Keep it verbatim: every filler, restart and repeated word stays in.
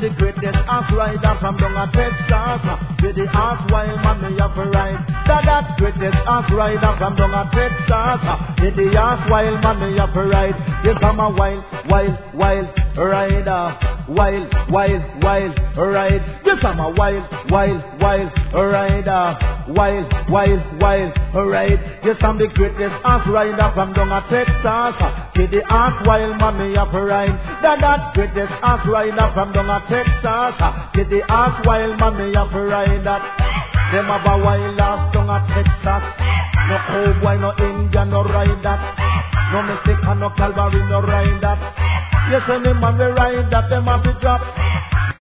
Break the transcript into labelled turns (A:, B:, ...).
A: I'm the greatest ass rider from down a Texas. With the ass wild man me have to ride. That that greatest ass rider from down a Texas. With the ass wild man me have to ride. Yes, I'm a wild, wild, wild rider. Wild, wild, wild ride. Yes, I'm a wild, wild, wild rider. Wild, wild, wild ride. Yes, I'm the greatest ass rider from down a Texas. With the ass wild man me have to ride. That that greatest ass rider from down a Texas. With the ass wild man me have to ride that. Them have a wild ass down a Texas. No cowboy, no Indian, no ride that. No Mexican, no Calvary, no ride that. Yes, any man we ride that, them have to drop.